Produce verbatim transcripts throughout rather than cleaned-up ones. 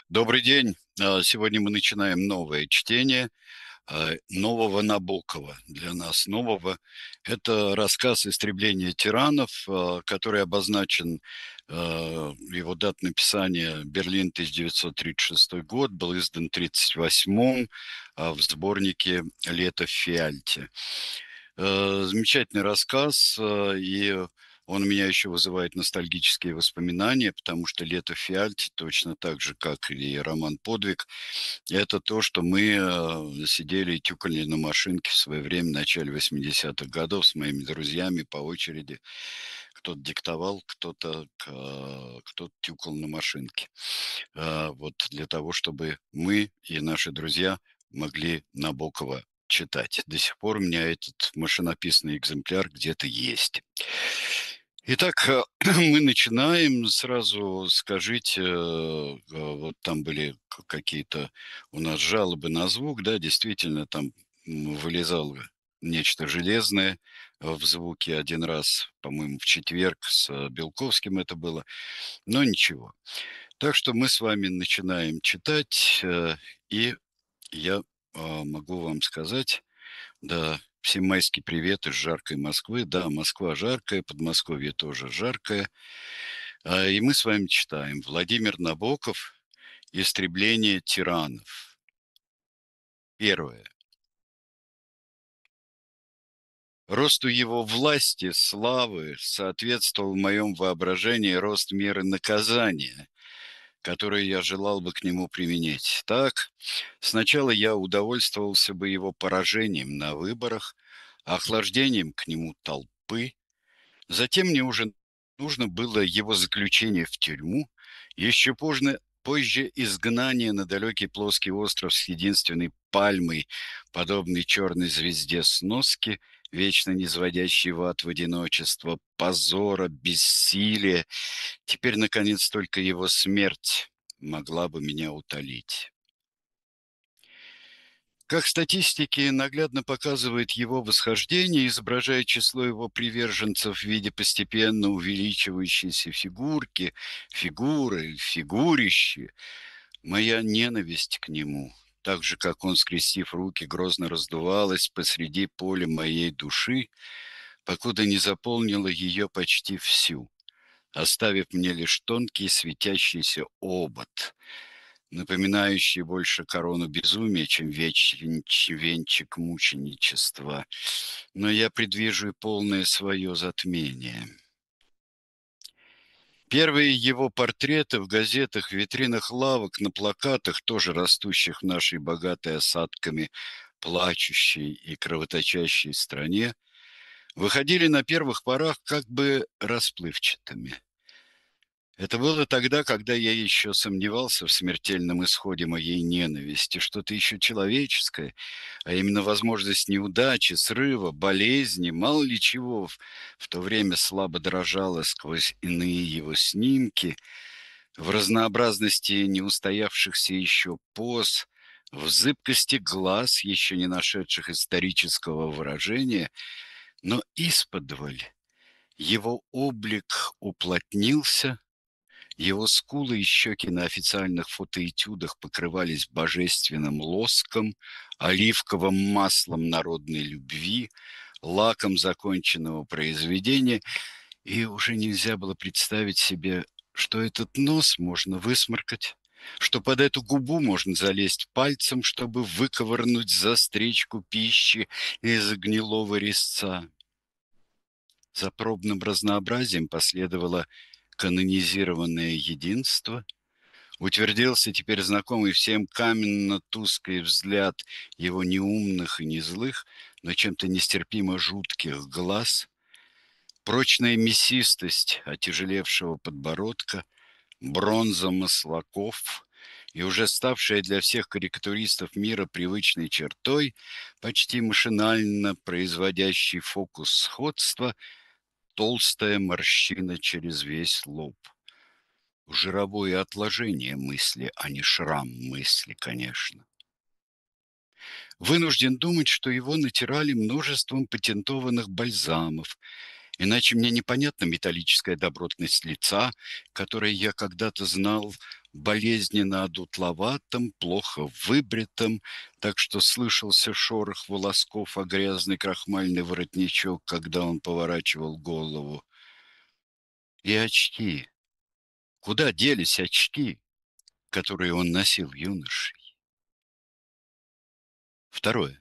Добрый день. А, Сегодня мы начинаем новое чтение а, нового Набокова. Для нас нового. Это рассказ «Истребление тиранов», а, который обозначен, а, его дата написания Берлин, тысяча девятьсот тридцать шестой год, был издан в тридцать восьмом а, в сборнике «Лето в Фиальте». Э, замечательный рассказ, э, и он у меня еще вызывает ностальгические воспоминания, потому что «Лето в Фиальте», точно так же, как и роман «Подвиг», это то, что мы э, сидели и тюкали на машинке в свое время, в начале восьмидесятых годов, с моими друзьями по очереди. Кто-то диктовал, кто-то э, кто тюкал на машинке. Э, Вот для того, чтобы мы и наши друзья могли Набокова читать. До сих пор у меня этот машинописный экземпляр где-то есть. Итак, э, мы начинаем. Сразу скажите, э, э, вот там были к- какие-то у нас жалобы на звук, да, действительно, там м, вылезало нечто железное э, в звуке один раз, по-моему, в четверг с э, Белковским это было, но ничего. Так что мы с вами начинаем читать, э, и я а, могу вам сказать, да, всем майский привет из жаркой Москвы. Да, Москва жаркая, Подмосковье тоже жаркое. А, И мы с вами читаем Владимир Набоков «Истребление тиранов». Первое. Росту его власти, славы соответствовал в моем воображении рост меры наказания, которые я желал бы к нему применить. Так, сначала я удовольствовался бы его поражением на выборах, охлаждением к нему толпы, затем мне уже нужно было его заключение в тюрьму, еще позже, позже изгнание на далекий плоский остров с единственной пальмой, подобной черной звезде сноски, вечно низводящей в ад в одиночество, позора, бессилия. Теперь, наконец, только его смерть могла бы меня утолить. Как статистики наглядно показывает его восхождение, изображая число его приверженцев в виде постепенно увеличивающейся фигурки, фигуры, фигурищи, моя ненависть к нему, так же, как он, скрестив руки, грозно раздувалась посреди поля моей души, покуда не заполнила ее почти всю, оставив мне лишь тонкий светящийся обод, напоминающий больше корону безумия, чем веч- венчик мученичества. Но я предвижу и полное свое затмение. Первые его портреты в газетах, в витринах лавок, на плакатах, тоже растущих в нашей богатой осадками, плачущей и кровоточащей стране, выходили на первых порах как бы расплывчатыми. Это было тогда, когда я еще сомневался в смертельном исходе моей ненависти, что-то еще человеческое, а именно возможность неудачи, срыва, болезни, мало ли чего в, в то время слабо дрожало сквозь иные его снимки, в разнообразности неустоявшихся еще поз, в зыбкости глаз, еще не нашедших исторического выражения, но исподволь его облик уплотнился. Его скулы и щеки на официальных фотоэтюдах покрывались божественным лоском, оливковым маслом народной любви, лаком законченного произведения, и уже нельзя было представить себе, что этот нос можно высморкать, что под эту губу можно залезть пальцем, чтобы выковырнуть застречку пищи из гнилого резца. За пробным разнообразием последовало канонизированное единство, утвердился теперь знакомый всем каменно-тусклый взгляд его неумных и незлых, но чем-то нестерпимо жутких глаз, прочная мясистость отяжелевшего подбородка, бронза маслаков и уже ставшая для всех карикатуристов мира привычной чертой, почти машинально производящий фокус сходства, толстая морщина через весь лоб. Жировое отложение мысли, а не шрам мысли, конечно. Вынужден думать, что его натирали множеством патентованных бальзамов, Иначе мне непонятна металлическая добротность лица, которое я когда-то знал болезненно одутловатым, плохо выбритым, так что слышался шорох волосков о грязный крахмальный воротничок, когда он поворачивал голову. И очки. Куда делись очки, которые он носил юношей? Второе.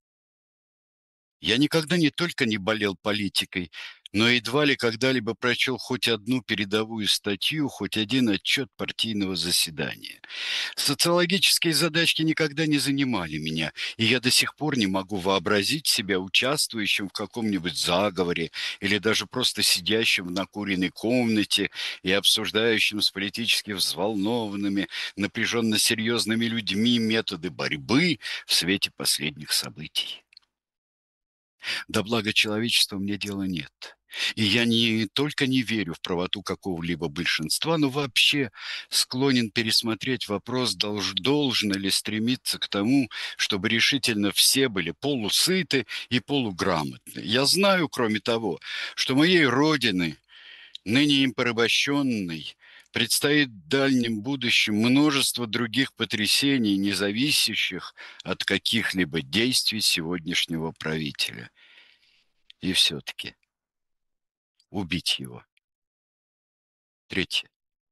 Я никогда не только не болел политикой, но едва ли когда-либо прочел хоть одну передовую статью, хоть один отчет партийного заседания. Социологические задачки никогда не занимали меня, и я до сих пор не могу вообразить себя участвующим в каком-нибудь заговоре или даже просто сидящим в накуренной комнате и обсуждающим с политически взволнованными, напряженно серьезными людьми методы борьбы в свете последних событий. До блага человечества мне дела нет. И я не только не верю в правоту какого-либо большинства, но вообще склонен пересмотреть вопрос, долж, должно ли стремиться к тому, чтобы решительно все были полусыты и полуграмотны. Я знаю, кроме того, что моей родины, ныне им порабощенной, предстоит в дальнем будущем множество других потрясений, не зависящих от каких-либо действий сегодняшнего правителя. И все-таки убить его. Третье.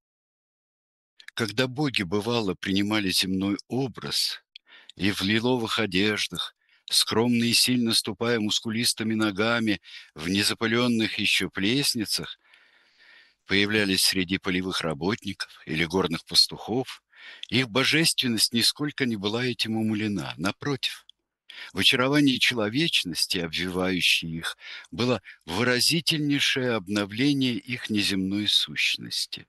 Когда боги, бывало, принимали земной образ, и в лиловых одеждах, скромно и сильно ступая мускулистыми ногами в незапыленных еще плесницах, появлялись среди полевых работников или горных пастухов, их божественность нисколько не была этим умалена. Напротив, в очаровании человечности, обвивающей их, было выразительнейшее обновление их неземной сущности.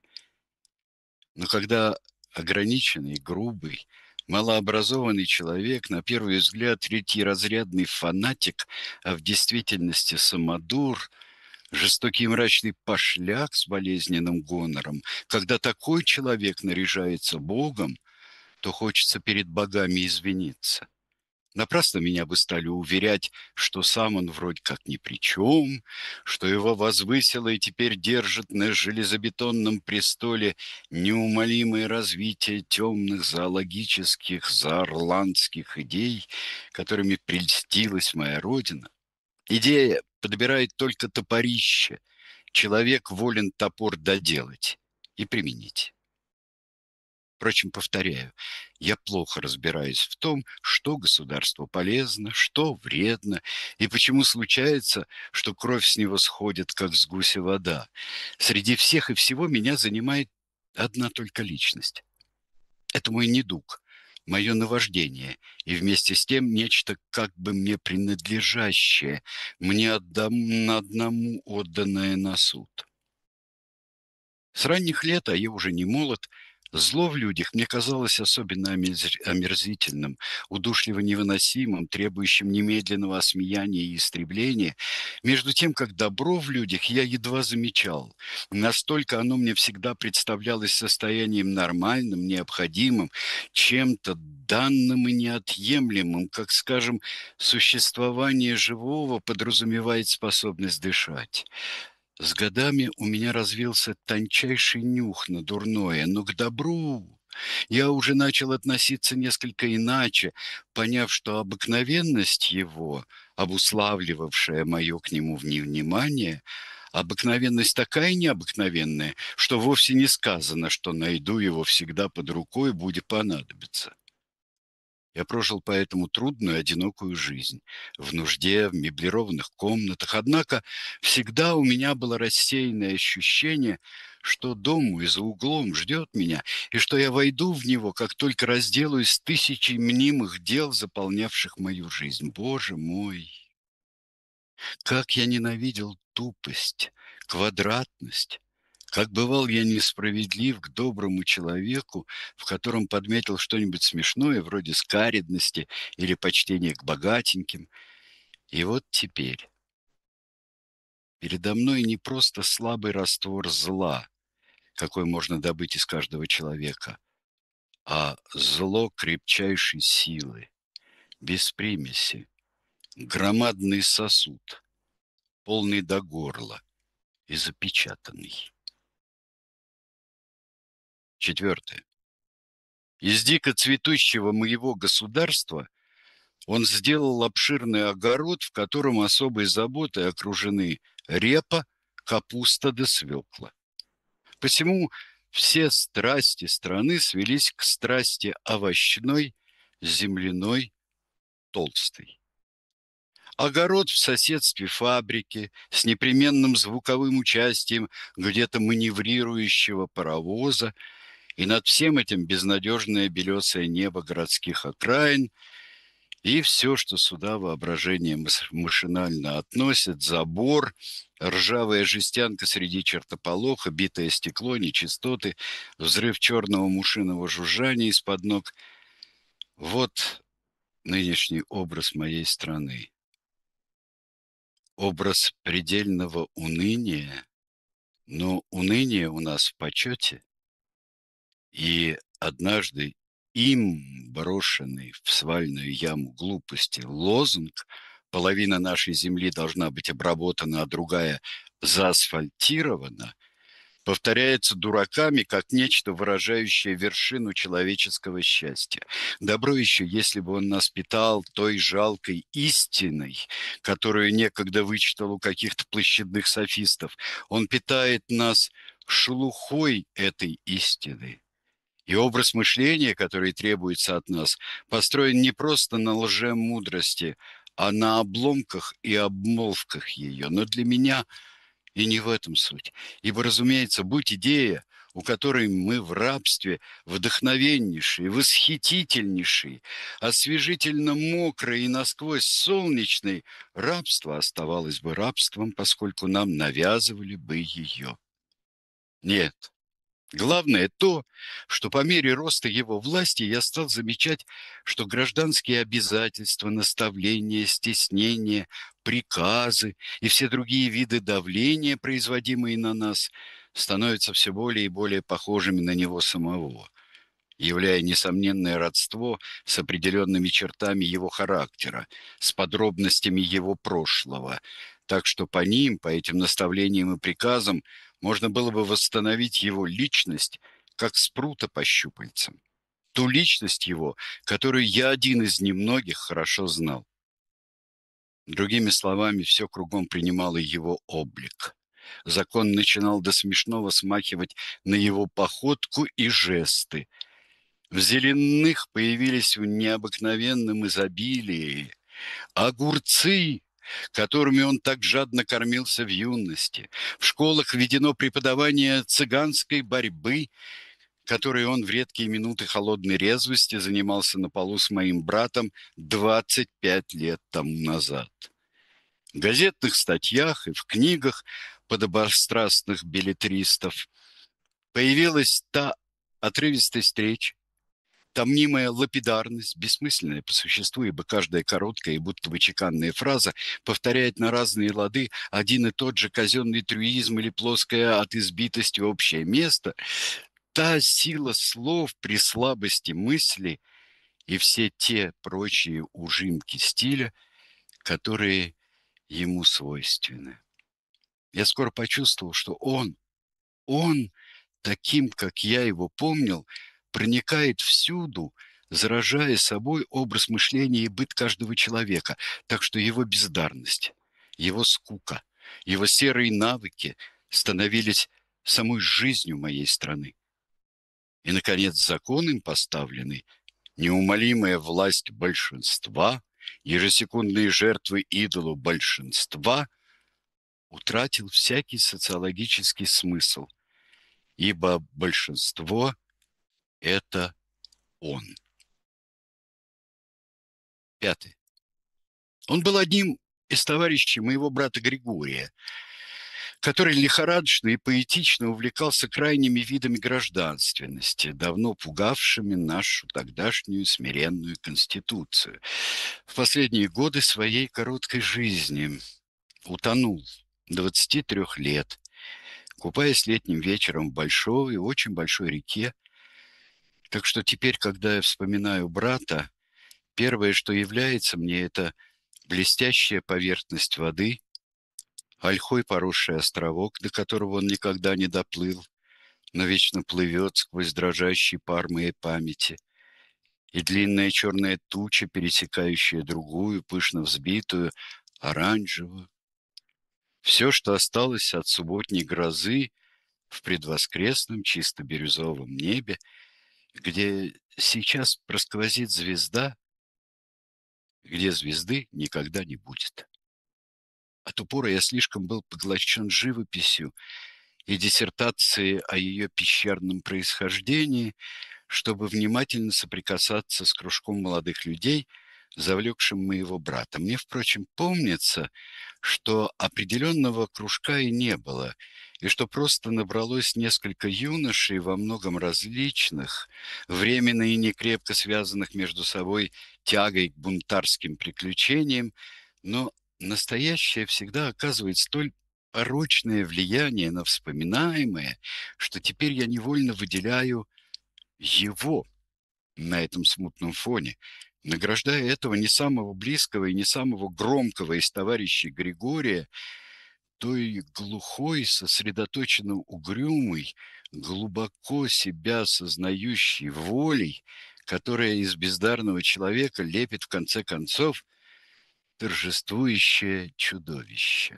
Но когда ограниченный, грубый, малообразованный человек, на первый взгляд третьеразрядный фанатик, а в действительности самодур, жестокий и мрачный пошляк с болезненным гонором, когда такой человек наряжается Богом, то хочется перед богами извиниться. Напрасно меня бы стали уверять, что сам он вроде как ни при чем, что его возвысило и теперь держит на железобетонном престоле неумолимое развитие темных зоологических заорландских идей, которыми прельстилась моя родина. Идея подбирает только топорище. Человек волен топор доделать и применить. Впрочем, повторяю, я плохо разбираюсь в том, что государству полезно, что вредно, и почему случается, что кровь с него сходит, как с гуся вода. Среди всех и всего меня занимает одна только личность. Это мой недуг, мое наваждение, и вместе с тем нечто как бы мне принадлежащее, мне одному, одному отданное на суд. С ранних лет, а я уже не молод, зло в людях мне казалось особенно омерзительным, удушливо невыносимым, требующим немедленного осмеяния и истребления, между тем, как добро в людях я едва замечал. Настолько оно мне всегда представлялось состоянием нормальным, необходимым, чем-то данным и неотъемлемым, как, скажем, существование живого подразумевает способность дышать. С годами у меня развился тончайший нюх на дурное, но к добру я уже начал относиться несколько иначе, поняв, что обыкновенность его, обуславливавшая мое к нему невнимание, обыкновенность такая необыкновенная, что вовсе не сказано, что найду его всегда под рукой, будет понадобиться. Я прожил поэтому трудную, одинокую жизнь, в нужде, в меблированных комнатах. Однако всегда у меня было рассеянное ощущение, что дом мой за углом ждет меня, и что я войду в него, как только разделаюсь с тысячей мнимых дел, заполнявших мою жизнь. Боже мой! Как я ненавидел тупость, квадратность! Как бывал я несправедлив к доброму человеку, в котором подметил что-нибудь смешное, вроде скаредности или почтения к богатеньким. И вот теперь передо мной не просто слабый раствор зла, какой можно добыть из каждого человека, а зло крепчайшей силы, без примеси, громадный сосуд, полный до горла и запечатанный. Четвертое. Из дико цветущего моего государства он сделал обширный огород, в котором особой заботой окружены репа, капуста да свекла. Посему все страсти страны свелись к страсти овощной, земляной, толстой. Огород в соседстве фабрики с непременным звуковым участием где-то маневрирующего паровоза, и над всем этим безнадежное белесое небо городских окраин, и все, что сюда воображение машинально относит: забор, ржавая жестянка среди чертополоха, битое стекло, нечистоты, взрыв черного мушиного жужжания из-под ног. Вот нынешний образ моей страны. Образ предельного уныния, но уныние у нас в почете, и однажды им брошенный в свальную яму глупости лозунг «половина нашей земли должна быть обработана, а другая заасфальтирована» повторяется дураками как нечто, выражающее вершину человеческого счастья. Добро еще, если бы он нас питал той жалкой истиной, которую некогда вычитал у каких-то площадных софистов. Он питает нас шелухой этой истины. И образ мышления, который требуется от нас, построен не просто на лжемудрости, а на обломках и обмолвках ее. Но для меня и не в этом суть. Ибо, разумеется, будь идея, у которой мы в рабстве, вдохновеннейшей, восхитительнейшей, освежительно мокрой и насквозь солнечной, рабство оставалось бы рабством, поскольку нам навязывали бы ее. Нет. Главное то, что по мере роста его власти я стал замечать, что гражданские обязательства, наставления, стеснения, приказы и все другие виды давления, производимые на нас, становятся все более и более похожими на него самого, являя несомненное родство с определенными чертами его характера, с подробностями его прошлого, так что по ним, по этим наставлениям и приказам, можно было бы восстановить его личность, как спрута по щупальцам. Ту личность его, которую я один из немногих хорошо знал. Другими словами, все кругом принимало его облик. Закон начинал до смешного смахивать на его походку и жесты. В зеленых появились в необыкновенном изобилии огурцы, которыми он так жадно кормился в юности. В школах введено преподавание цыганской борьбы, которой он в редкие минуты холодной резвости занимался на полу с моим братом двадцать пять лет тому назад. В газетных статьях и в книгах подобострастных беллетристов появилась та отрывистость речи, та мнимая лапидарность, бессмысленная по существу, ибо каждая короткая и будто бы чеканная фраза повторяет на разные лады один и тот же казенный трюизм или плоское от избитости общее место, та сила слов при слабости мысли и все те прочие ужимки стиля, которые ему свойственны. Я скоро почувствовал, что он, он, таким, как я его помнил, проникает всюду, заражая собой образ мышления и быт каждого человека, так что его бездарность, его скука, его серые навыки становились самой жизнью моей страны. И, наконец, закон им поставленный, неумолимая власть большинства, ежесекундные жертвы идолу большинства, утратил всякий социологический смысл, ибо большинство – это он. Пятое. Он был одним из товарищей моего брата Григория, который лихорадочно и поэтично увлекался крайними видами гражданственности, давно пугавшими нашу тогдашнюю смиренную конституцию. В последние годы своей короткой жизни утонул двадцати трёх лет, купаясь летним вечером в большой и очень большой реке. Так что теперь, когда я вспоминаю брата, первое, что является мне, это блестящая поверхность воды, ольхой поросший островок, до которого он никогда не доплыл, но вечно плывет сквозь дрожащий пар моей памяти, и длинная черная туча, пересекающая другую, пышно взбитую, оранжевую. Все, что осталось от субботней грозы в предвоскресном чисто бирюзовом небе, где сейчас просквозит звезда, где звезды никогда не будет. От упора я слишком был поглощен живописью и диссертацией о ее пещерном происхождении, чтобы внимательно соприкасаться с кружком молодых людей, завлекшим моего брата. Мне, впрочем, помнится, что определенного кружка и не было, и что просто набралось несколько юношей, во многом различных, временно и некрепко связанных между собой тягой к бунтарским приключениям, но настоящее всегда оказывает столь порочное влияние на вспоминаемое, что теперь я невольно выделяю его на этом смутном фоне, награждая этого не самого близкого и не самого громкого из товарищей Григория той глухой, сосредоточенно угрюмой, глубоко себя сознающей волей, которая из бездарного человека лепит в конце концов торжествующее чудовище.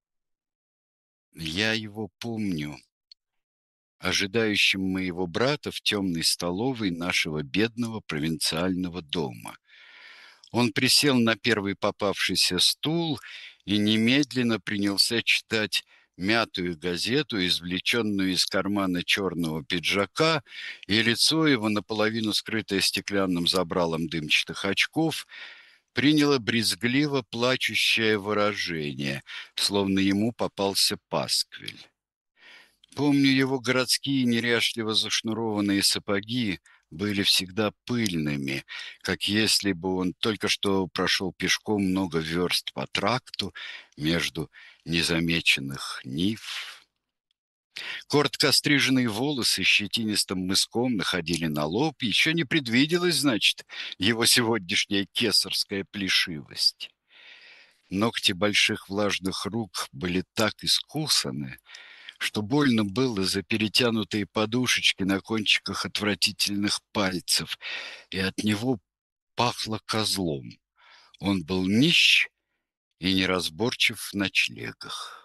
Я его помню, ожидающим моего брата в темной столовой нашего бедного провинциального дома. Он присел на первый попавшийся стул и немедленно принялся читать мятую газету, извлеченную из кармана черного пиджака, и лицо его, наполовину скрытое стеклянным забралом дымчатых очков, приняло брезгливо плачущее выражение, словно ему попался пасквиль. Помню, его городские неряшливо зашнурованные сапоги были всегда пыльными, как если бы он только что прошел пешком много верст по тракту между незамеченных нив. Коротко остриженные волосы щетинистым мыском находили на лоб, еще не предвиделась, значит, его сегодняшняя кесарская плешивость. Ногти больших влажных рук были так искусаны, что больно было за перетянутые подушечки на кончиках отвратительных пальцев, и от него пахло козлом. Он был нищ и неразборчив в ночлегах.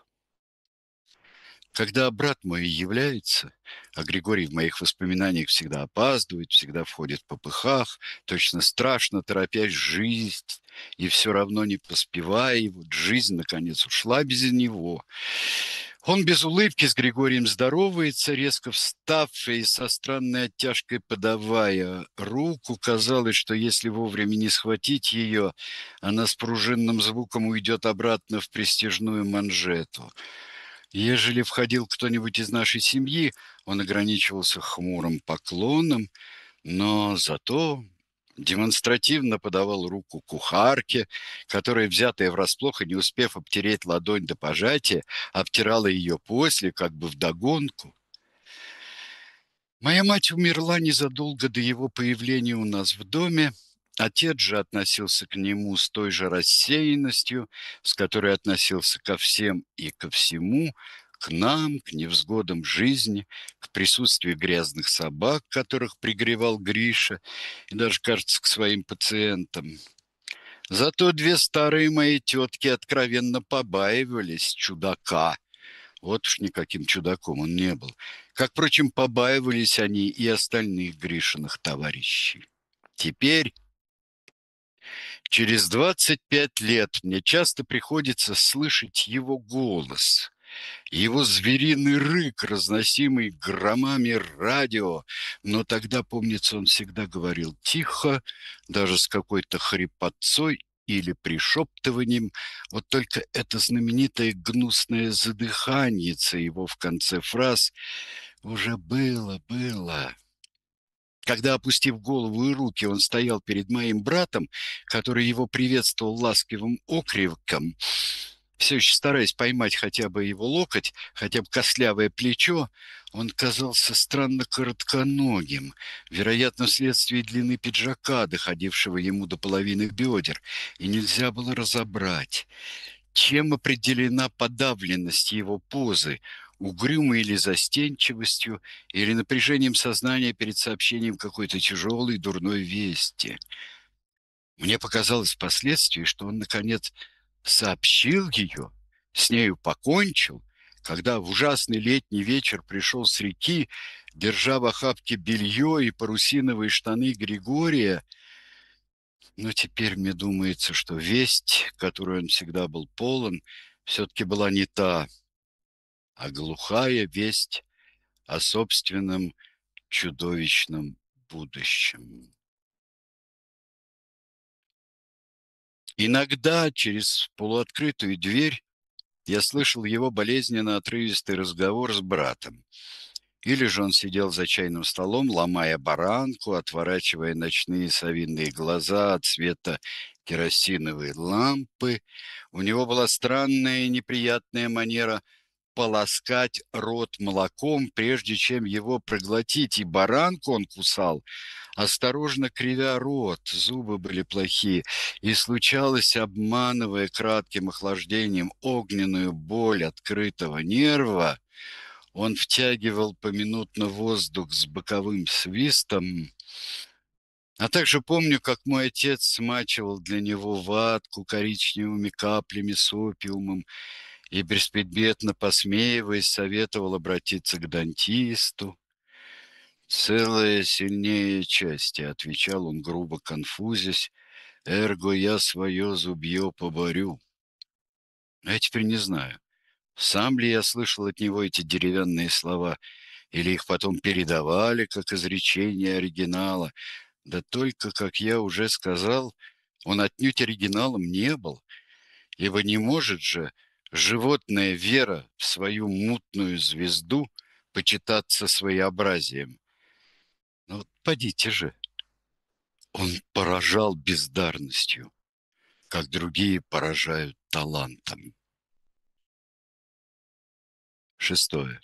Когда брат мой является, а Григорий в моих воспоминаниях всегда опаздывает, всегда входит в попыхах, точно страшно торопясь жизнь, и все равно не поспевая, и вот жизнь, наконец, ушла без него. Он без улыбки с Григорием здоровается, резко встав и со странной оттяжкой подавая руку. Казалось, что если вовремя не схватить ее, она с пружинным звуком уйдет обратно в престижную манжету. Ежели входил кто-нибудь из нашей семьи, он ограничивался хмурым поклоном, но зато демонстративно подавал руку кухарке, которая, взятая врасплох и не успев обтереть ладонь до пожатия, обтирала ее после, как бы вдогонку. Моя мать умерла незадолго до его появления у нас в доме. Отец же относился к нему с той же рассеянностью, с которой относился ко всем и ко всему, к нам, к невзгодам жизни, к присутствию грязных собак, которых пригревал Гриша, и даже, кажется, к своим пациентам. Зато две старые мои тетки откровенно побаивались чудака. Вот уж никаким чудаком он не был. Как, впрочем, побаивались они и остальных Гришиных товарищей. Теперь, через двадцать пять лет, мне часто приходится слышать его голос, его звериный рык, разносимый громами радио. Но тогда, помнится, он всегда говорил тихо, даже с какой-то хрипотцой или пришептыванием. Вот только это знаменитое гнусное задыханице его в конце фраз уже было, было. Когда, опустив голову и руки, он стоял перед моим братом, который его приветствовал ласковым окриком, все еще стараясь поймать хотя бы его локоть, хотя бы костлявое плечо, он казался странно коротконогим, вероятно, вследствие длины пиджака, доходившего ему до половины бедер, и нельзя было разобрать, Чем определена подавленность его позы? Угрюмой или застенчивостью, или напряжением сознания перед сообщением какой-то тяжелой дурной вести? Мне показалось впоследствии, что он, наконец, сообщил ее, с нею покончил, когда в ужасный летний вечер пришел с реки, держа в охапке белье и парусиновые штаны Григория. Но теперь мне думается, что весть, которой он всегда был полон, все-таки была не та, а глухая весть о собственном чудовищном будущем. Иногда через полуоткрытую дверь я слышал его болезненно отрывистый разговор с братом. Или же он сидел за чайным столом, ломая баранку, отворачивая ночные совиные глаза от света керосиновой лампы. У него была странная и неприятная манера полоскать рот молоком, прежде чем его проглотить, и баранку он кусал, осторожно кривя рот, зубы были плохие, и случалось, обманывая кратким охлаждением огненную боль открытого нерва, он втягивал поминутно воздух с боковым свистом. А также помню, как мой отец смачивал для него ватку коричневыми каплями с опиумом и, беспредметно посмеиваясь, советовал обратиться к дантисту. «Целая сильнее части», — отвечал он, грубо конфузясь, «эрго я свое зубье поборю». А я теперь не знаю, сам ли я слышал от него эти деревянные слова, или их потом передавали как изречение оригинала. Да только, как я уже сказал, он отнюдь оригиналом не был, ибо не может же животная вера в свою мутную звезду почитаться своеобразием. Ну вот подите же. Он поражал бездарностью, как другие поражают талантом. Шестое.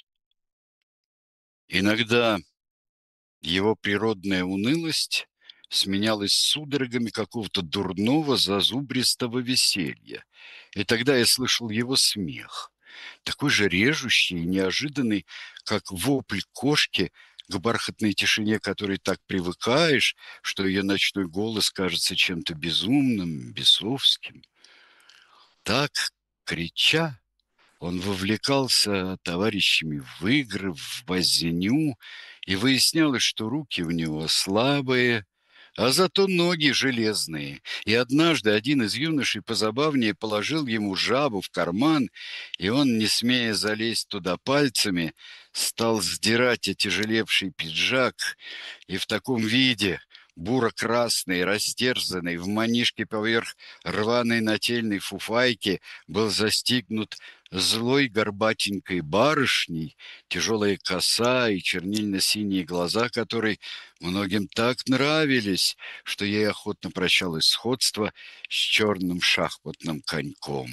Иногда его природная унылость сменялась судорогами какого-то дурного зазубристого веселья. И тогда я слышал его смех, такой же режущий и неожиданный, как вопль кошки к бархатной тишине, которой так привыкаешь, что ее ночной голос кажется чем-то безумным, бесовским. Так, крича, он вовлекался товарищами в игры, в возню, и выяснялось, что руки у него слабые, а зато ноги железные. И однажды один из юношей позабавнее положил ему жабу в карман, и он, не смея залезть туда пальцами, стал сдирать отяжелевший пиджак, и в таком виде, буро-красный, растерзанный, в манишке поверх рваной нательной фуфайки, был застигнут злой горбатенькой барышней, тяжелая коса и чернильно-синие глаза которой многим так нравились, что ей охотно прощалось сходство с черным шахматным коньком.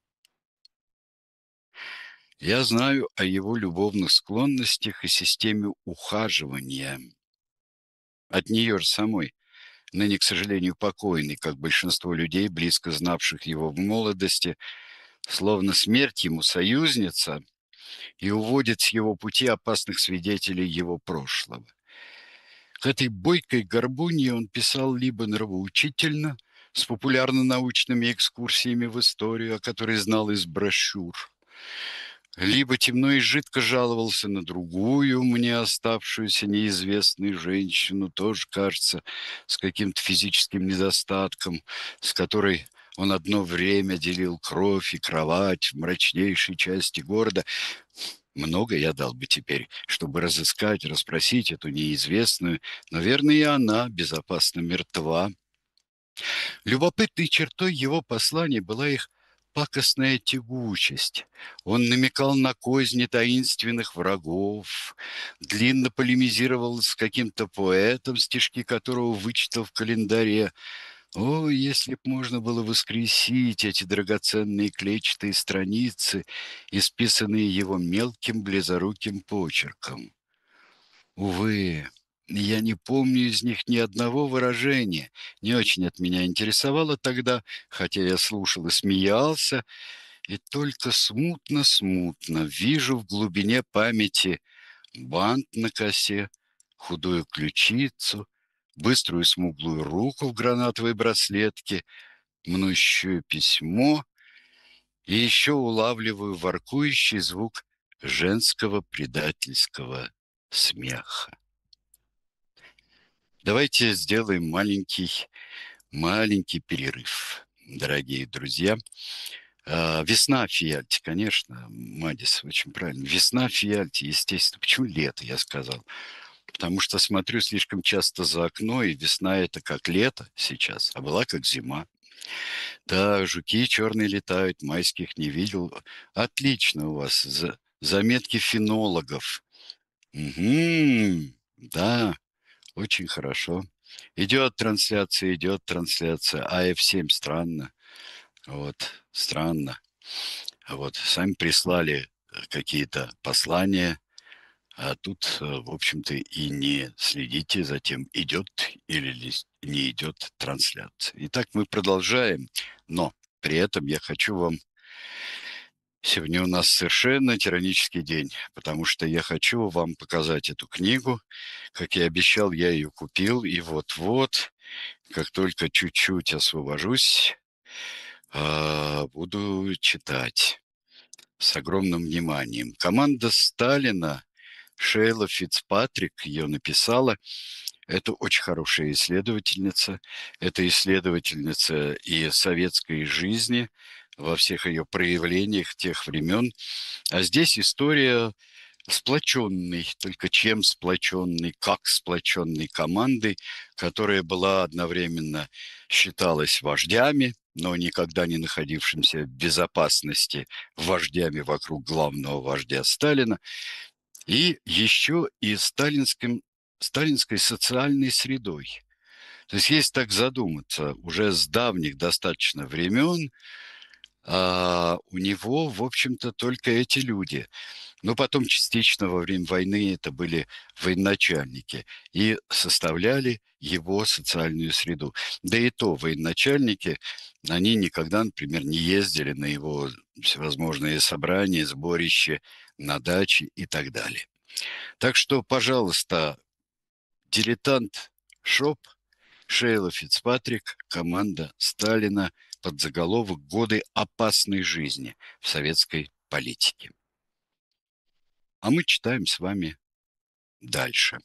Я знаю о его любовных склонностях и системе ухаживания. От нее же самой, ныне, к сожалению, покойный, как большинство людей, близко знавших его в молодости, словно смерть ему союзница, и уводит с его пути опасных свидетелей его прошлого. К этой бойкой горбунье он писал либо нравоучительно, с популярно-научными экскурсиями в историю, о которой знал из брошюр, либо темно и жидко жаловался на другую, мне оставшуюся неизвестной женщину, тоже, кажется, с каким-то физическим недостатком, с которой он одно время делил кровь и кровать в мрачнейшей части города. Много я дал бы теперь, чтобы разыскать, расспросить эту неизвестную, но, верно, и она безопасно мертва. Любопытной чертой его посланий была их пакостная тягучесть. Он намекал на козни таинственных врагов, длинно полемизировал с каким-то поэтом, стишки которого вычитал в календаре. О, если б можно было воскресить эти драгоценные клетчатые страницы, исписанные его мелким близоруким почерком. Увы, я не помню из них ни одного выражения. Не очень от меня интересовало тогда, хотя я слушал и смеялся, И только смутно-смутно вижу в глубине памяти бант на косе, худую ключицу, быструю смуглую руку в гранатовой браслетке, мнущее письмо, и еще улавливаю воркующий звук женского предательского смеха. Давайте сделаем маленький, маленький перерыв, дорогие друзья. А, весна в Фиальте, конечно, Мадис, очень правильно. Весна в Фиальте, естественно. Почему лето, я сказал? Потому что смотрю слишком часто за окно, и весна это как лето сейчас, а была как зима. Да, жуки черные летают, майских не видел. Отлично у вас. За- заметки фенологов. Угу, да, очень хорошо. Идет трансляция, идет трансляция. А эф семь странно. Вот, странно. Вот, сами прислали э, какие-то послания, а тут, э, в общем-то, и не следите за тем, идет или ли- не идет трансляция. Итак, мы продолжаем, но при этом я хочу вам... Сегодня у нас совершенно тиранический день, потому что я хочу вам показать эту книгу. Как я обещал, я ее купил, и вот-вот, как только чуть-чуть освобожусь, а, буду читать с огромным вниманием. Команда Сталина, Шейла Фицпатрик ее написала. Это очень хорошая исследовательница. Это исследовательница и советской жизни во всех ее проявлениях тех времен. А здесь история сплоченной, только чем сплоченной, как сплоченной командой, которая была одновременно, считалась вождями, но никогда не находившимся в безопасности вождями вокруг главного вождя Сталина, и еще и сталинским, сталинской социальной средой. То есть, если так задуматься, уже с давних достаточно времен а, у него, в общем-то, только эти люди. Но потом частично во время войны это были военачальники и составляли его социальную среду. Да и то военачальники, они никогда, например, не ездили на его всевозможные собрания, сборища, на дачи и так далее. Так что, пожалуйста, дилетант Шоп, Шейла Фицпатрик, команда Сталина, под заголовок «Годы опасной жизни в советской политике». А мы читаем с вами дальше.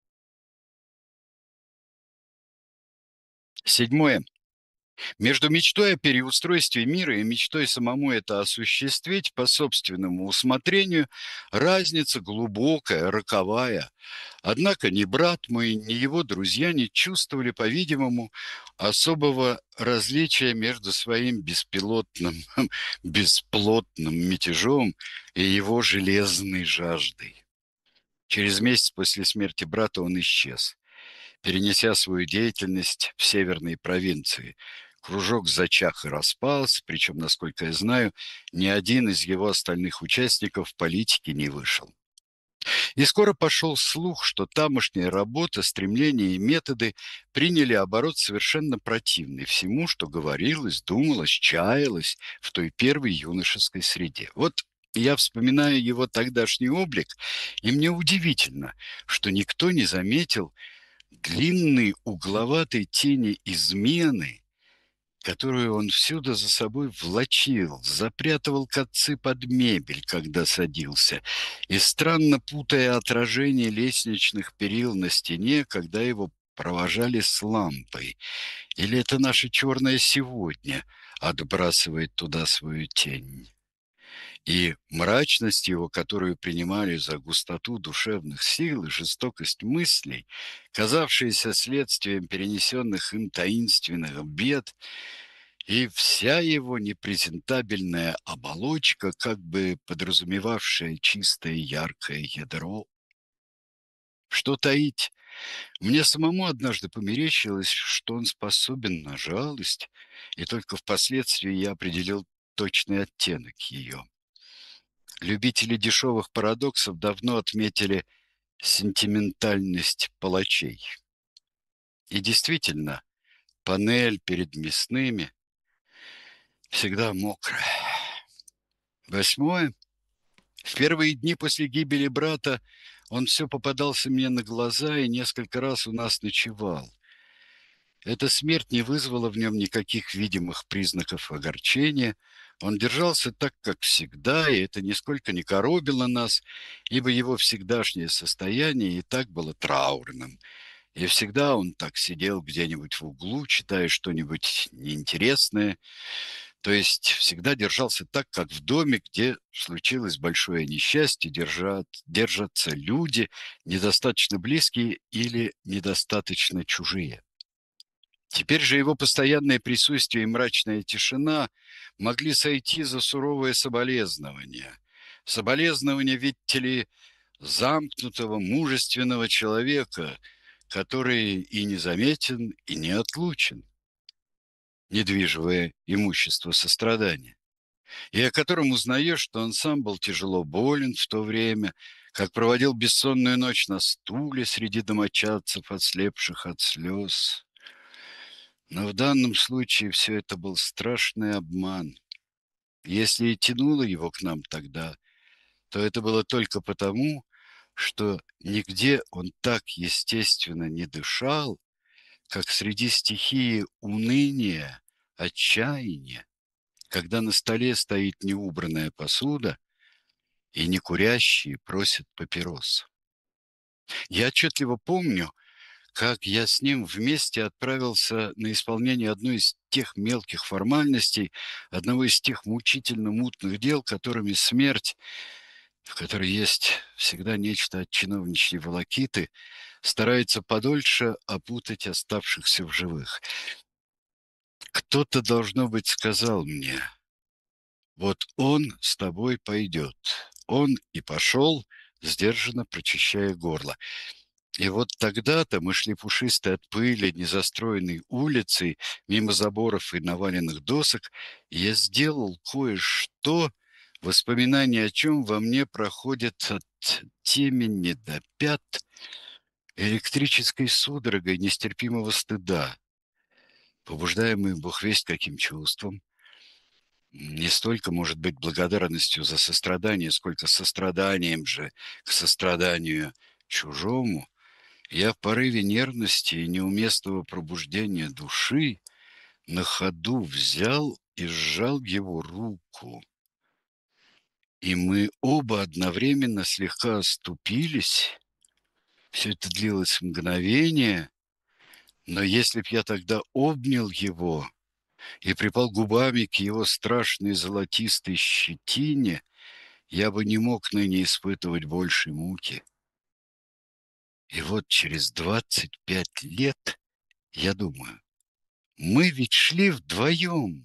Седьмое. Между мечтой о переустройстве мира и мечтой самому это осуществить по собственному усмотрению разница глубокая, роковая. Однако ни брат мой, ни его друзья не чувствовали, по-видимому, особого различия между своим беспилотным, бесплотным мятежом и его железной жаждой. Через месяц после смерти брата он исчез, перенеся свою деятельность в северные провинции. Кружок зачах и распался, причем, насколько я знаю, ни один из его остальных участников в политике не вышел. И скоро пошел слух, что тамошняя работа, стремления и методы приняли оборот совершенно противный всему, что говорилось, думалось, чаялось в той первой юношеской среде. Вот я вспоминаю его тогдашний облик, и мне удивительно, что никто не заметил длинной угловатой тени измены, которую он всюду за собой влачил, запрятывал котцы под мебель, когда садился, и странно путая отражение лестничных перил на стене, когда его провожали с лампой. Или это наше черное сегодня отбрасывает туда свою тень? И мрачность его, которую принимали за густоту душевных сил и жестокость мыслей, казавшиеся следствием перенесенных им таинственных бед, и вся его непрезентабельная оболочка, как бы подразумевавшая чистое яркое ядро. Что таить? Мне самому однажды померещилось, что он способен на жалость, и только впоследствии я определил точный оттенок ее. Любители дешевых парадоксов давно отметили сентиментальность палачей. И действительно, панель перед мясными всегда мокрая. Восьмое. В первые дни после гибели брата он все попадался мне на глаза и несколько раз у нас ночевал. Эта смерть не вызвала в нем никаких видимых признаков огорчения. Он держался так, как всегда, и это нисколько не коробило нас, ибо его всегдашнее состояние и так было траурным. И всегда он так сидел где-нибудь в углу, читая что-нибудь неинтересное, то есть всегда держался так, как в доме, где случилось большое несчастье, держат, держатся люди, недостаточно близкие или недостаточно чужие. Теперь же его постоянное присутствие и мрачная тишина могли сойти за суровое соболезнование. Соболезнование, видите ли, замкнутого, мужественного человека, который и незаметен, и неотлучен, недвижимое имущество сострадания, и о котором узнаешь, что он сам был тяжело болен в то время, как проводил бессонную ночь на стуле среди домочадцев, отслепших от слез. Но в данном случае все это был страшный обман. Если и тянуло его к нам тогда, то это было только потому, что нигде он так естественно не дышал, как среди стихии уныния, отчаяния, когда на столе стоит неубранная посуда и некурящие просят папирос. Я отчетливо помню, как я с ним вместе отправился на исполнение одной из тех мелких формальностей, одного из тех мучительно мутных дел, которыми смерть, в которой есть всегда нечто от чиновничьей волокиты, старается подольше опутать оставшихся в живых. Кто-то, должно быть, сказал мне: вот он с тобой пойдет. Он и пошел, сдержанно прочищая горло. И вот тогда-то мы шли пушистой от пыли незастроенной улицей, мимо заборов и наваленных досок, и я сделал кое-что, воспоминание о чем во мне проходит от темени до пят электрической судорогой нестерпимого стыда, побуждаемый бог весть каким чувством, не столько, может быть, благодарностью за сострадание, сколько состраданием же к состраданию чужому. Я в порыве нервности и неуместного пробуждения души на ходу взял и сжал его руку. И мы оба одновременно слегка оступились. Все это длилось мгновение, но если б я тогда обнял его и припал губами к его страшной золотистой щетине, я бы не мог ныне испытывать большей муки. И вот через двадцать пять лет, я думаю, мы ведь шли вдвоем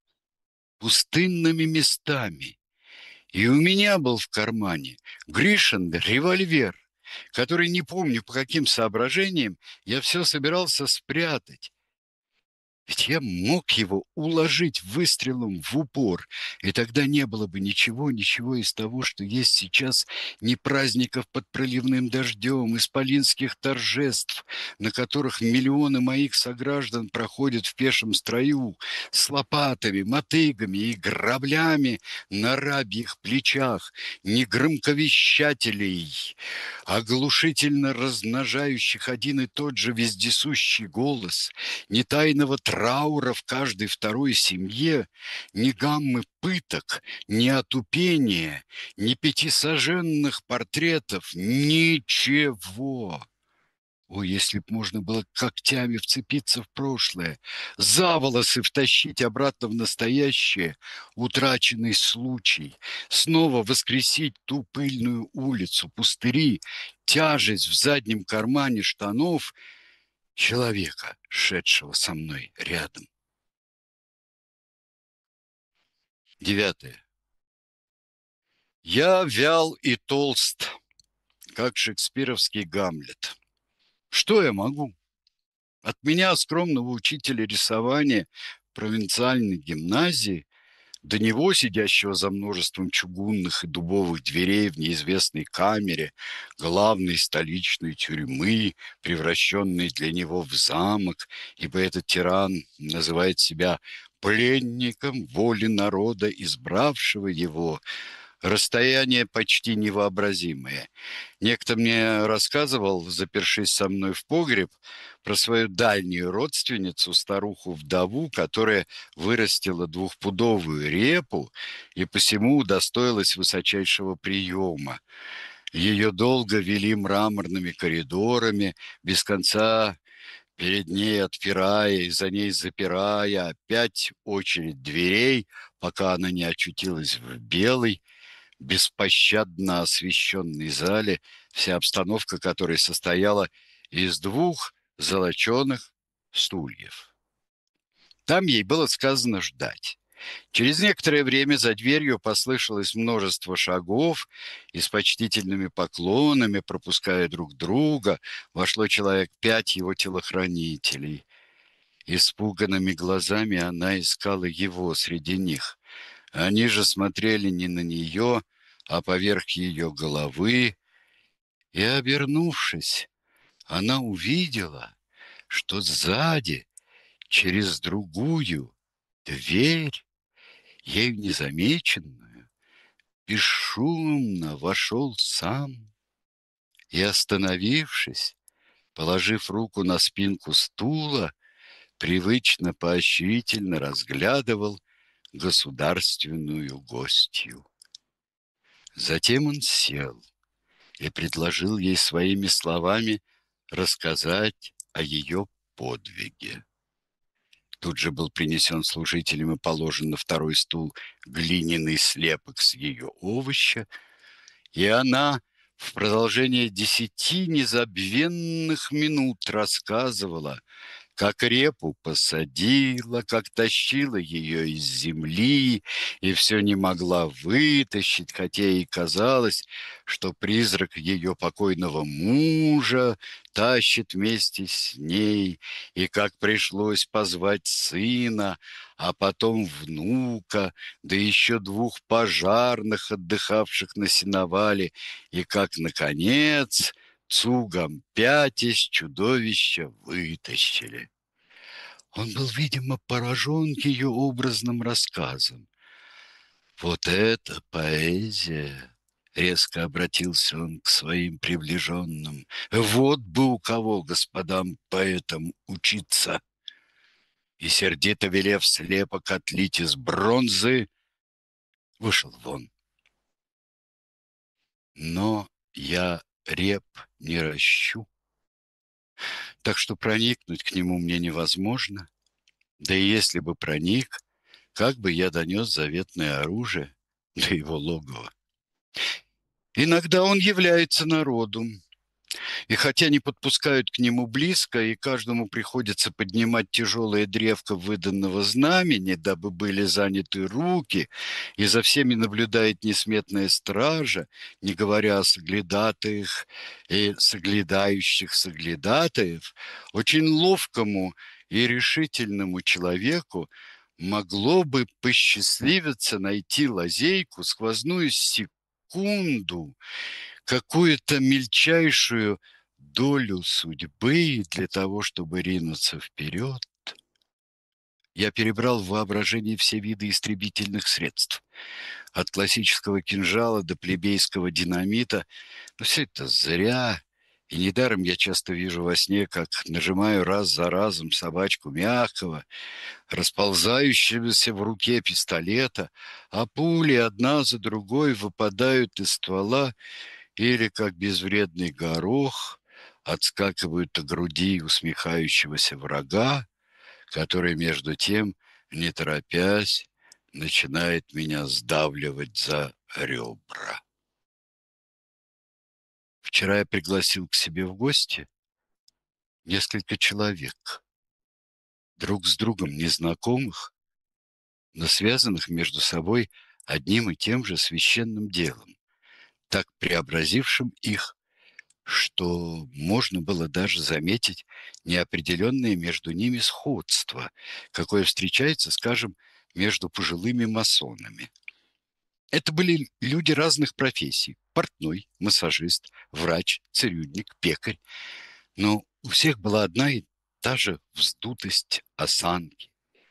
пустынными местами, и у меня был в кармане Гришин револьвер, который, не помню по каким соображениям, я все собирался спрятать. Ведь я мог его уложить выстрелом в упор, и тогда не было бы ничего, ничего из того, что есть сейчас, ни праздников под проливным дождем, исполинских торжеств, на которых миллионы моих сограждан проходят в пешем строю, с лопатами, мотыгами и граблями на рабьих плечах, ни громковещателей, оглушительно размножающих один и тот же вездесущий голос, ни тайного траура в каждой второй семье, ни гаммы пыток, ни отупения, ни пятисоженных портретов, ничего. О, если б можно было когтями вцепиться в прошлое, за волосы втащить обратно в настоящее, утраченный случай, снова воскресить ту пыльную улицу, пустыри, тяжесть в заднем кармане штанов человека, шедшего со мной рядом. Девятое. Я вял и толст, как шекспировский Гамлет. Что я могу? От меня, скромного учителя рисования провинциальной гимназии, до него, сидящего за множеством чугунных и дубовых дверей в неизвестной камере главной столичной тюрьмы, превращенной для него в замок, ибо этот тиран называет себя пленником воли народа, избравшего его. Расстояние почти невообразимое. Некто мне рассказывал, запершись со мной в погреб, про свою дальнюю родственницу, старуху-вдову, которая вырастила двухпудовую репу и посему удостоилась высочайшего приема. Ее долго вели мраморными коридорами, без конца перед ней отпирая и за ней запирая, опять очередь дверей, пока она не очутилась в белой, беспощадно освещенной зале, вся обстановка которой состояла из двух золоченых стульев. Там ей было сказано ждать. Через некоторое время за дверью послышалось множество шагов, и с почтительными поклонами, пропуская друг друга, вошло человек пять его телохранителей. Испуганными глазами она искала его среди них. Они же смотрели не на нее, а поверх ее головы, и, обернувшись, она увидела, что сзади, через другую дверь, ею незамеченную, бесшумно вошел сам и, остановившись, положив руку на спинку стула, привычно поощрительно разглядывал государственную гостью. Затем он сел и предложил ей своими словами рассказать о ее подвиге. Тут же был принесен служителям и положен на второй стул глиняный слепок с ее овоща, и она в продолжение десяти незабвенных минут рассказывала, как репу посадила, как тащила ее из земли и все не могла вытащить, хотя ей казалось, что призрак ее покойного мужа тащит вместе с ней, и как пришлось позвать сына, а потом внука, да еще двух пожарных, отдыхавших на сеновале, и как, наконец, цугом пятясь чудовища вытащили. Он был, видимо, поражен ее образным рассказом. «Вот это поэзия!» — резко обратился он к своим приближенным. «Вот бы у кого, господам поэтам, учиться!» И, сердито велев слепок отлить из бронзы, вышел вон. Но я реп не ращу, так что проникнуть к нему мне невозможно. Да и если бы проник, как бы я донес заветное оружие до его логова? Иногда он является народу, и хотя не подпускают к нему близко, и каждому приходится поднимать тяжелое древко выданного знамени, дабы были заняты руки, и за всеми наблюдает несметная стража, не говоря о соглядатаях и соглядающих соглядатаев, очень ловкому и решительному человеку могло бы посчастливиться найти лазейку, сквозную секунду, какую-то мельчайшую долю судьбы для того, чтобы ринуться вперед. Я перебрал в воображении все виды истребительных средств. От классического кинжала до плебейского динамита. Но все это зря. И недаром я часто вижу во сне, как нажимаю раз за разом собачку мягкого, расползающегося в руке пистолета, а пули одна за другой выпадают из ствола или, как безвредный горох, отскакивают от груди усмехающегося врага, который, между тем, не торопясь, начинает меня сдавливать за ребра. Вчера я пригласил к себе в гости несколько человек, друг с другом незнакомых, но связанных между собой одним и тем же священным делом, так преобразившим их, что можно было даже заметить неопределенное между ними сходство, какое встречается, скажем, между пожилыми масонами. Это были люди разных профессий: портной, массажист, врач, цирюльник, пекарь. Но у всех была одна и та же вздутость осанки,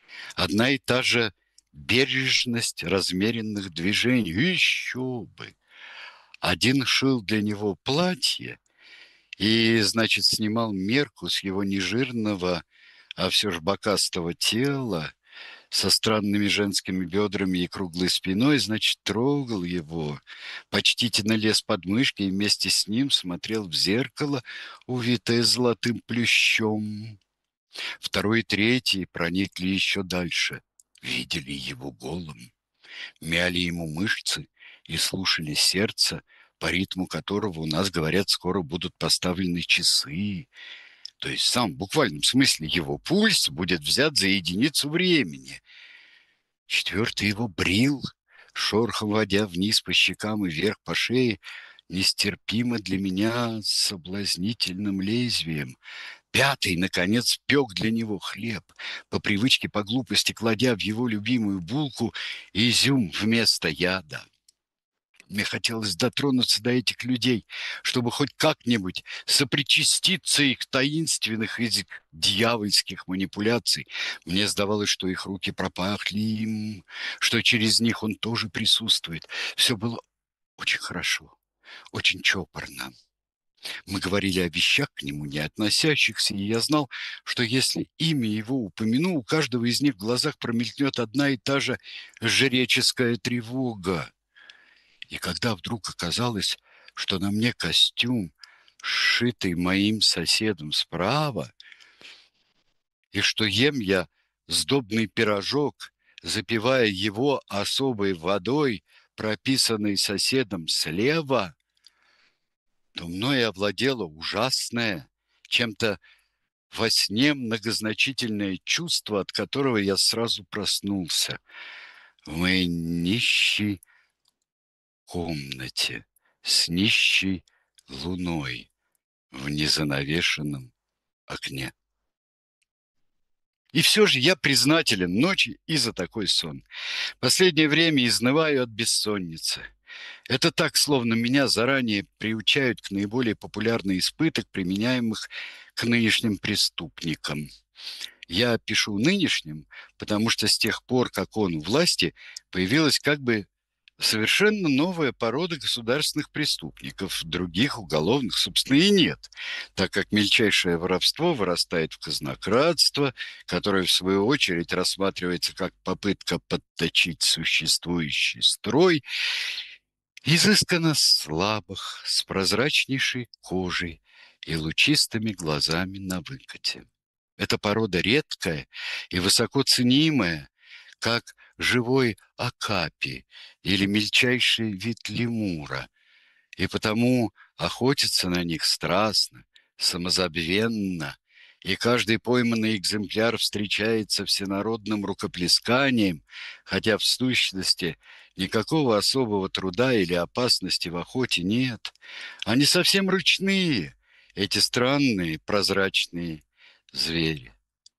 Одна и та же бережность размеренных движений. Еще бы! Один шил для него платье и, значит, снимал мерку с его нежирного, а все ж бокастого тела, со странными женскими бедрами и круглой спиной, значит, трогал его, почтительно лез под мышки и вместе с ним смотрел в зеркало, увитое золотым плющом. Второй и третий проникли еще дальше, видели его голым, мяли ему мышцы и слушали сердце, по ритму которого у нас, говорят, скоро будут поставлены часы. То есть в самом буквальном смысле его пульс будет взят за единицу времени. Четвертый его брил, шорохом водя вниз по щекам и вверх по шее, нестерпимо для меня соблазнительным лезвием. Пятый, наконец, пек для него хлеб, по привычке, по глупости, кладя в его любимую булку изюм вместо яда. Мне хотелось дотронуться до этих людей, чтобы хоть как-нибудь сопричаститься их таинственных и дьявольских манипуляций. Мне сдавалось, что их руки пропахли им, что через них он тоже присутствует. Все было очень хорошо, очень чопорно. Мы говорили о вещах к нему не относящихся, и я знал, что если имя его упомяну, у каждого из них в глазах промелькнет одна и та же жреческая тревога. И когда вдруг оказалось, что на мне костюм, сшитый моим соседом справа, и что ем я сдобный пирожок, запивая его особой водой, прописанной соседом слева, то мной овладело ужасное, чем-то во сне многозначительное чувство, от которого я сразу проснулся. В моей нищей комнате с нищей луной в незанавешенном окне. И все же я признателен ночи и за такой сон. Последнее время изнываю от бессонницы. Это так, словно меня заранее приучают к наиболее популярным испыток, применяемых к нынешним преступникам. Я пишу нынешним, потому что с тех пор, как он у власти, появилась как бы совершенно новая порода государственных преступников. Других уголовных, собственно, и нет, так как мельчайшее воровство вырастает в казнократство, которое, в свою очередь, рассматривается как попытка подточить существующий строй, изысканно слабых, с прозрачнейшей кожей и лучистыми глазами на выкате. Эта порода редкая и высоко ценимая, как живой окапи или мельчайший вид лемура, и потому охотятся на них страстно, самозабвенно, и каждый пойманный экземпляр встречается всенародным рукоплесканием, хотя в сущности никакого особого труда или опасности в охоте нет. Они совсем ручные, эти странные прозрачные звери.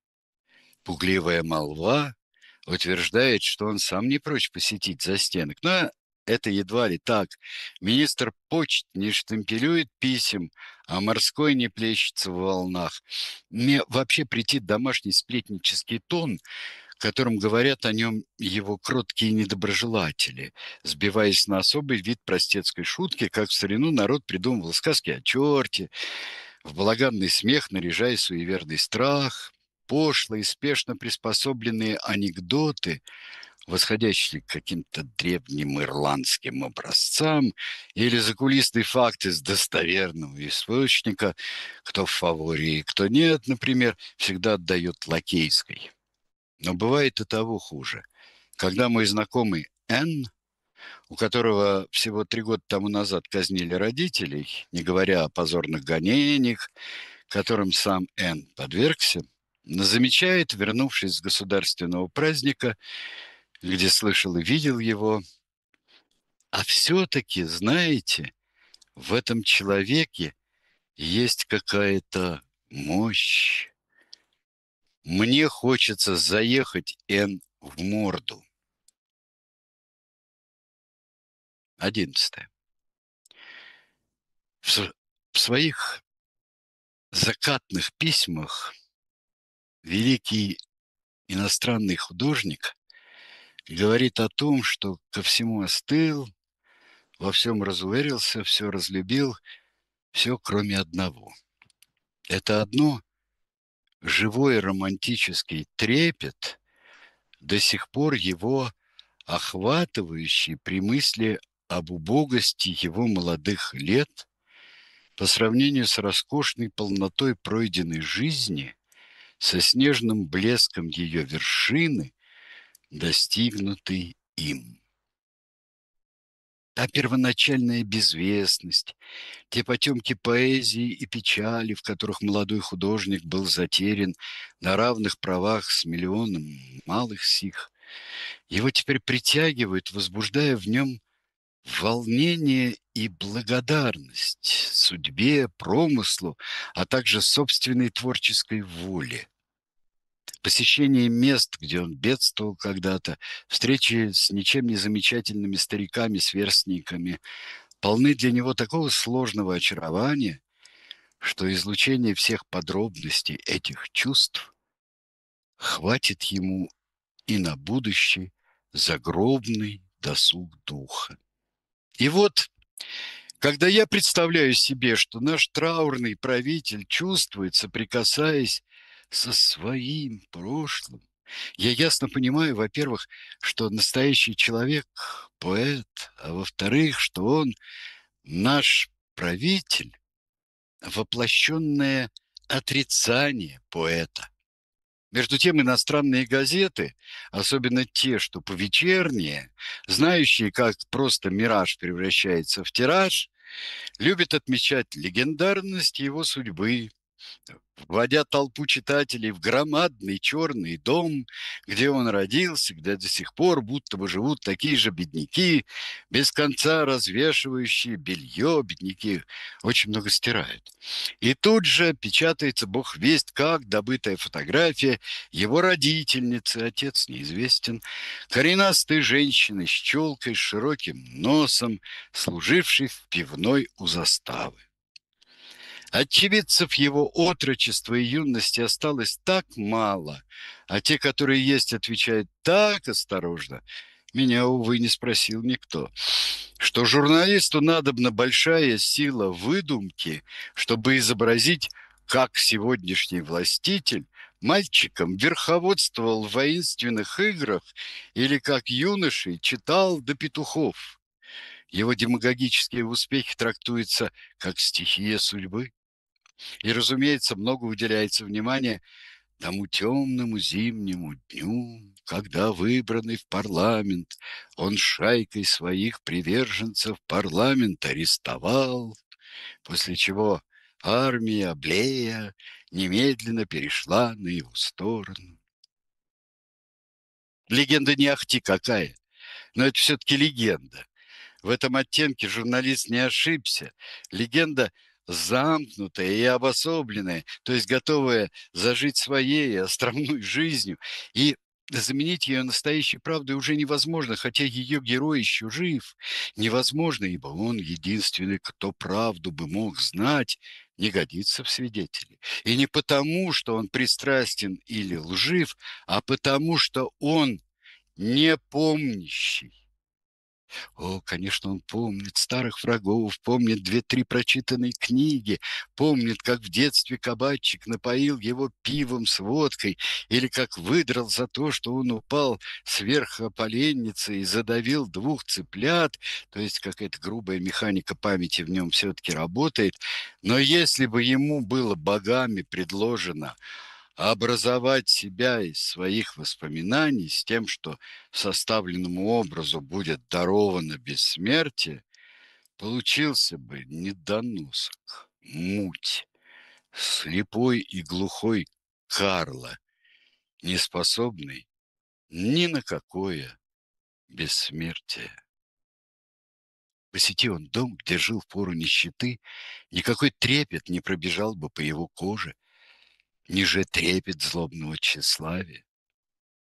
Пугливая молва утверждает, что он сам не прочь посетить застенок. Но это едва ли так. Министр почт не штемпелюет писем, а морской не плещется в волнах. Мне вообще претит домашний сплетнический тон, которым говорят о нем его кроткие недоброжелатели, сбиваясь на особый вид простецкой шутки, как в старину народ придумывал сказки о черте, в балаганный смех наряжая суеверный страх, пошлые, спешно приспособленные анекдоты, восходящие к каким-то древним ирландским образцам, или закулисные факты из достоверного источника, кто в фаворе и кто нет, например, всегда отдает лакейской. Но бывает и того хуже. Когда мой знакомый Н, у которого всего три года тому назад казнили родителей, не говоря о позорных гонениях, которым сам Н подвергся, замечает, вернувшись с государственного праздника, где слышал и видел его, а все-таки, знаете, в этом человеке есть какая-то мощь. Мне хочется заехать Н в морду. Одиннадцатое. В, в своих закатных письмах великий иностранный художник говорит о том, что ко всему остыл, во всем разуверился, все разлюбил, все кроме одного. Это одно живой романтический трепет, до сих пор его охватывающий при мысли об убогости его молодых лет по сравнению с роскошной полнотой пройденной жизни, со снежным блеском ее вершины, достигнутой им. Та первоначальная безвестность, те потемки поэзии и печали, в которых молодой художник был затерян на равных правах с миллионом малых сих, его теперь притягивают, возбуждая в нем волнение и благодарность судьбе, промыслу, а также собственной творческой воле. Посещение мест, где он бедствовал когда-то, встречи с ничем не замечательными стариками-сверстниками, полны для него такого сложного очарования, что излучение всех подробностей этих чувств хватит ему и на будущий загробный досуг духа. И вот, когда я представляю себе, что наш траурный правитель чувствует, соприкасаясь со своим прошлым, я ясно понимаю, во-первых, что настоящий человек – поэт, а во-вторых, что он, наш правитель, воплощенное отрицание поэта. Между тем, иностранные газеты, особенно те, что повечерние, знающие, как просто мираж превращается в тираж, любят отмечать легендарность его судьбы, вводя толпу читателей в громадный черный дом, где он родился, где до сих пор будто бы живут такие же бедняки, без конца развешивающие белье, бедняки очень много стирают. И тут же печатается бог весть как добытая фотография его родительницы, отец неизвестен, коренастой женщины с челкой, с широким носом, служившей в пивной у заставы. Очевидцев его отрочества и юности осталось так мало, а те, которые есть, отвечают так осторожно, меня, увы, не спросил никто, что журналисту надобна большая сила выдумки, чтобы изобразить, как сегодняшний властитель мальчиком верховодствовал в воинственных играх или как юношей читал до петухов. Его демагогические успехи трактуются как стихия судьбы. И, разумеется, много уделяется внимания тому темному зимнему дню, когда, выбранный в парламент, он шайкой своих приверженцев парламент арестовал, после чего армия, блея, немедленно перешла на его сторону. Легенда не ахти какая, но это все-таки легенда. В этом оттенке журналист не ошибся. Легенда замкнутая и обособленная, то есть готовая зажить своей островной жизнью. И заменить ее настоящей правдой уже невозможно, хотя ее герой еще жив. Невозможно, ибо он единственный, кто правду бы мог знать, не годится в свидетели. И не потому, что он пристрастен или лжив, а потому, что он непомнящий. О, конечно, он помнит старых врагов, помнит две-три прочитанные книги, помнит, как в детстве кабачик напоил его пивом с водкой, или как выдрал за то, что он упал сверху поленницы и задавил двух цыплят, то есть какая-то грубая механика памяти в нем все-таки работает. Но если бы ему было богами предложено образовать себя из своих воспоминаний с тем, что составленному образу будет даровано бессмертие, получился бы недоносок, муть, слепой и глухой Карло, не способный ни на какое бессмертие. Посети он дом, где жил в пору нищеты, никакой трепет не пробежал бы по его коже, ниже трепет злобного тщеславия.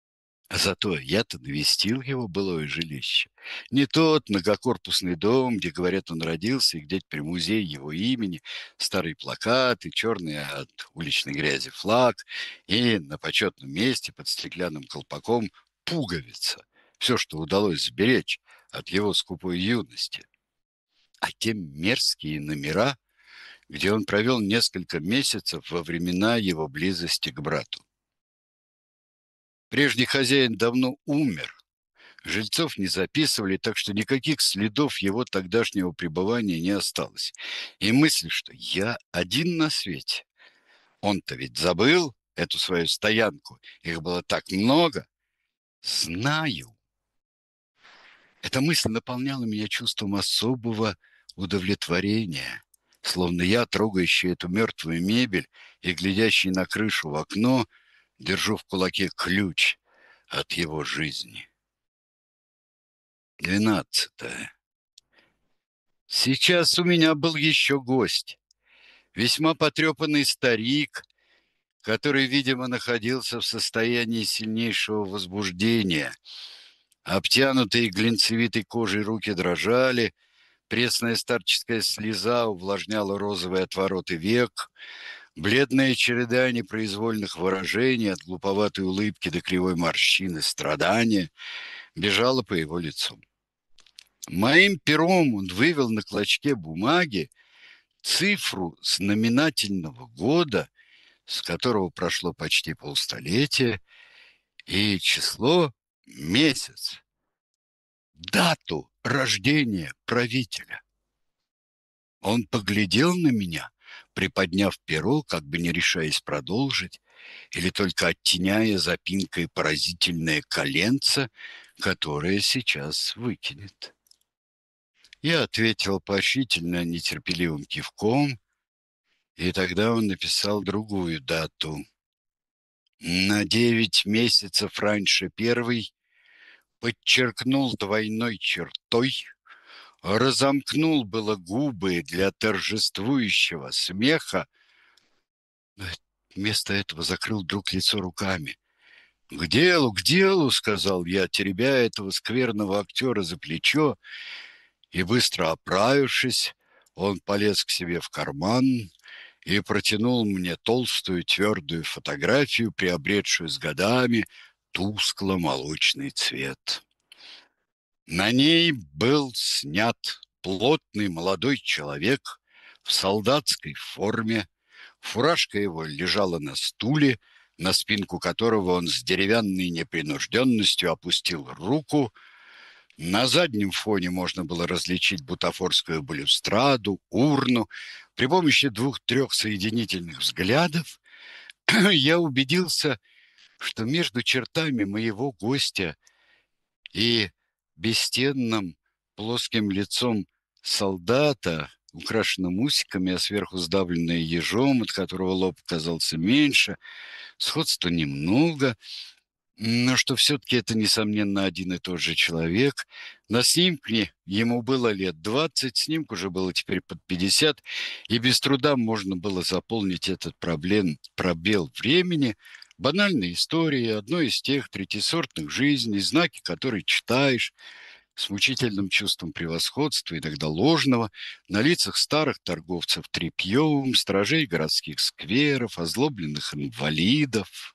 А зато я-то навестил его былое жилище. Не тот многокорпусный дом, где, говорят, он родился, и где теперь музей его имени, старые плакаты, черный от уличной грязи флаг, и на почетном месте под стеклянным колпаком пуговица. Все, что удалось сберечь от его скупой юности. А те мерзкие номера, где он провел несколько месяцев во времена его близости к брату. Прежний хозяин давно умер, жильцов не записывали, так что никаких следов его тогдашнего пребывания не осталось. И мысль, что я один на свете. Он-то ведь забыл эту свою стоянку. Их было так много. Знаю. Эта мысль наполняла меня чувством особого удовлетворения, словно я, трогающий эту мертвую мебель и глядящий на крышу в окно, держу в кулаке ключ от его жизни. Двенадцатое. Сейчас у меня был еще гость, весьма потрепанный старик, который, видимо, находился в состоянии сильнейшего возбуждения. Обтянутые глинцевитой кожей руки дрожали, пресная старческая слеза увлажняла розовые отвороты век, бледная череда непроизвольных выражений от глуповатой улыбки до кривой морщины страдания бежала по его лицу. Моим пером он вывел на клочке бумаги цифру знаменательного года, с которого прошло почти полстолетия, и число, месяц, дату рождения правителя. Он поглядел на меня, приподняв перо, как бы не решаясь продолжить, или только оттеняя запинкой поразительное коленце, которое сейчас выкинет. Я ответил поощрительно нетерпеливым кивком, и тогда он написал другую дату. На девять месяцев раньше первый, подчеркнул двойной чертой, разомкнул было губы для торжествующего смеха, но вместо этого закрыл вдруг лицо руками. «К делу, к делу!» — сказал я, теребя этого скверного актера за плечо, и, быстро оправившись, он полез к себе в карман и протянул мне толстую твердую фотографию, приобретшую с годами тускло-молочный цвет. На ней был снят плотный молодой человек в солдатской форме. Фуражка его лежала на стуле, на спинку которого он с деревянной непринужденностью опустил руку. На заднем фоне можно было различить бутафорскую балюстраду, урну. При помощи двух-трех соединительных взглядов я убедился, что между чертами моего гостя и бесстенным плоским лицом солдата, украшенным усиками, а сверху сдавленное ежом, от которого лоб казался меньше, сходства немного, но что все-таки это, несомненно, один и тот же человек. На снимке ему было лет двадцать, снимку уже было теперь под пятьдесят, и без труда можно было заполнить этот проблем, пробел времени банальной историей одной из тех третьесортных жизней, знаки которой читаешь с мучительным чувством превосходства, иногда ложного, на лицах старых торговцев тряпьем, стражей городских скверов, озлобленных инвалидов.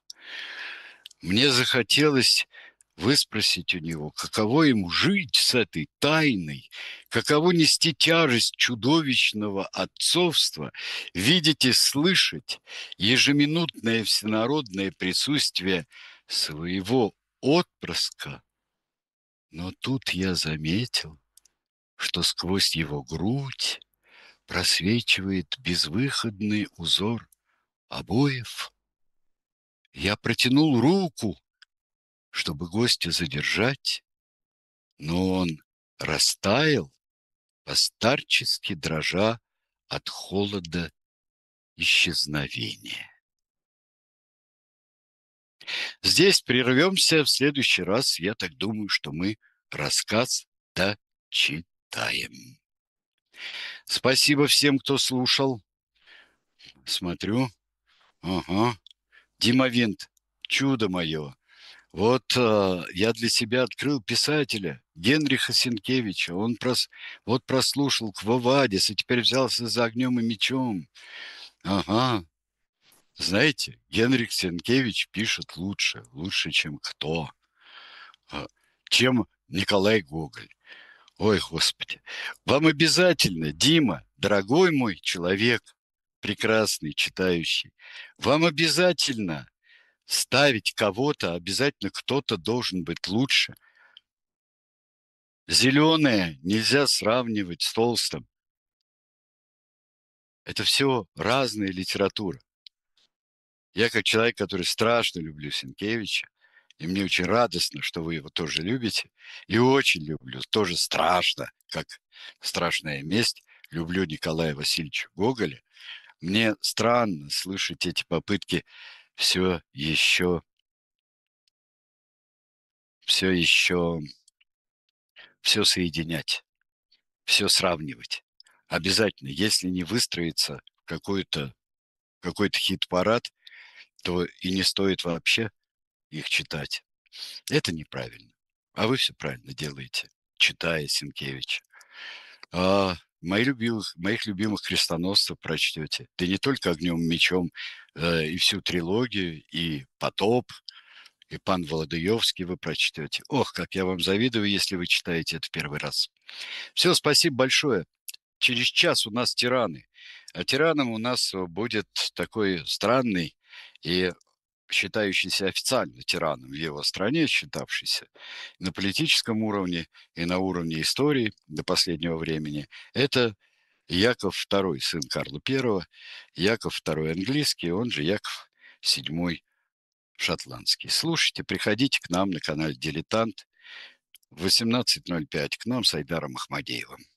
Мне захотелось выспросить у него, каково ему жить с этой тайной, каково нести тяжесть чудовищного отцовства, видеть и слышать ежеминутное всенародное присутствие своего отпрыска. Но тут я заметил, что сквозь его грудь просвечивает безвыходный узор обоев. Я протянул руку, чтобы гостя задержать, но он растаял, постарчески дрожа от холода исчезновения. Здесь прервемся в следующий раз. Я так думаю, что мы рассказ дочитаем. Спасибо всем, кто слушал. Смотрю. Ага. Дима Винт, чудо мое. Вот э, я для себя открыл писателя Генриха Сенкевича. Он прос, вот прослушал Кво Вадис и теперь взялся за огнем и мечом. Ага. Знаете, Генрих Сенкевич пишет лучше, лучше, чем кто, а, чем Николай Гоголь. Ой, Господи. Вам обязательно, Дима, дорогой мой человек, прекрасный, читающий, вам обязательно ставить кого-то, обязательно кто-то должен быть лучше. Зеленое нельзя сравнивать с толстым. Это все разная литература. Я как человек, который страшно люблю Сенкевича, и мне очень радостно, что вы его тоже любите, и очень люблю, тоже страшно, как «Страшная месть», люблю Николая Васильевича Гоголя. Мне странно слышать эти попытки все еще, все еще, все соединять, все сравнивать. Обязательно, если не выстроится какой-то какой-то хит-парад, то и не стоит вообще их читать. Это неправильно. А вы все правильно делаете, читая Сенкевича. А мои любимых, моих любимых крестоносцев прочтете. Да не только «Огнем и мечом», э, и всю трилогию, и «Потоп», и «Пан Володыевский» вы прочтете. Ох, как я вам завидую, если вы читаете это в первый раз. Все, спасибо большое. Через час у нас тираны. А тираном у нас будет такой странный и считающийся официально тираном в его стране, считавшийся на политическом уровне и на уровне истории до последнего времени, это Яков второй, сын Карла Первого, Яков второй английский, он же Яков седьмой шотландский. Слушайте, приходите к нам на канал «Дилетант» в восемнадцать ноль пять к нам с Айдаром Ахмадеевым.